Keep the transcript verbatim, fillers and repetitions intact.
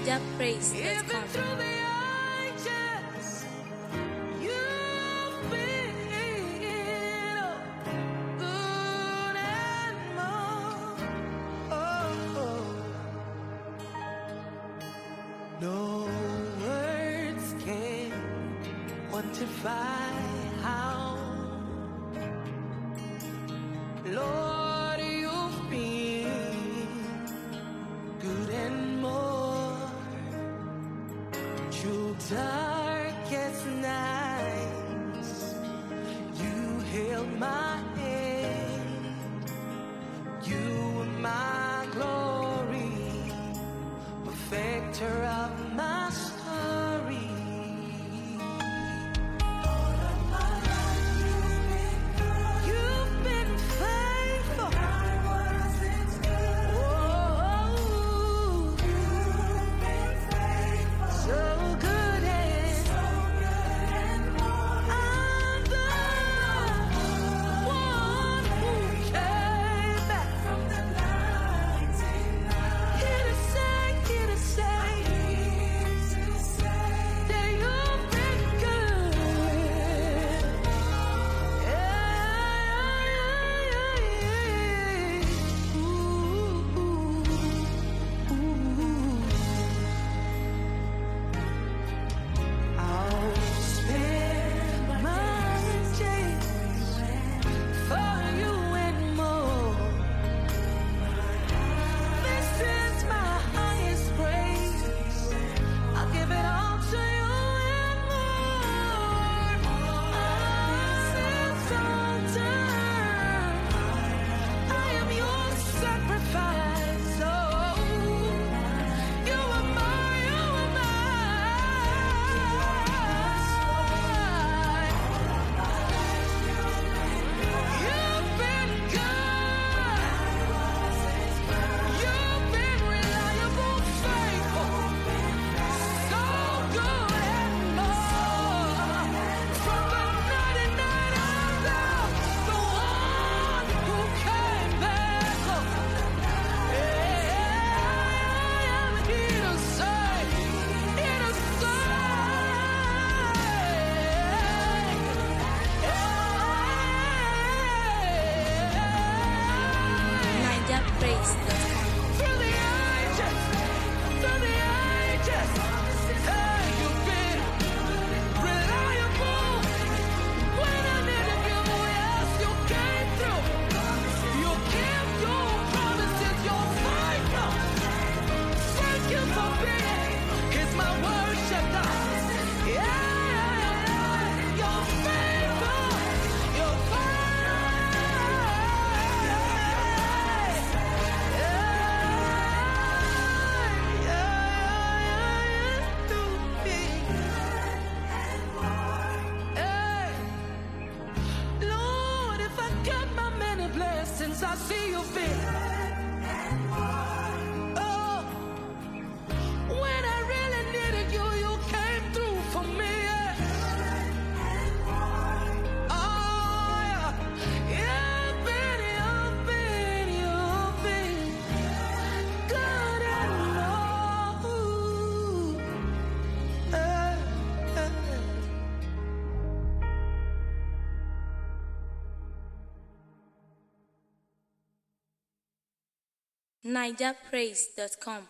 niger praise dot Even com. through the ages, you've been good and more. Oh, oh. No words can quantify how, Lord, you've been good and more. Through darkest nights, you held my hand. You were my glory, perfecter of my story. All of my life you've been good. You've been faithful. I wasn't good. Oh, you've been faithful. So good and so good and more. I'm the one who came back from the ninety-nine. Here to say, here to say, that you've been good. Yeah, ooh, ooh. I'll spend my days for you and more. This is my highest praise. I'll give it all to you and more. It's all done. I am your sacrifice. Oh, you are mine, you are mine. You've been good. You've been reliable, faithful, so good and more. From the ninety-nine down, the one who came back. Yeah, I'm here to say, here to say, niger praise dot com. through the ages, through the ages, hey, you've been reliable. When I needed you, yes, you came through. You kept your promises, your faithful. Thank you for being, here's my worship, God. Yeah, you're faithful, you're Lord, if I get my many blessings, I see you fit. Oh, when I really needed you, you came through for me. Oh, yeah. You've been, you've been, you've been good and more. Eh, eh. niger praise dot com.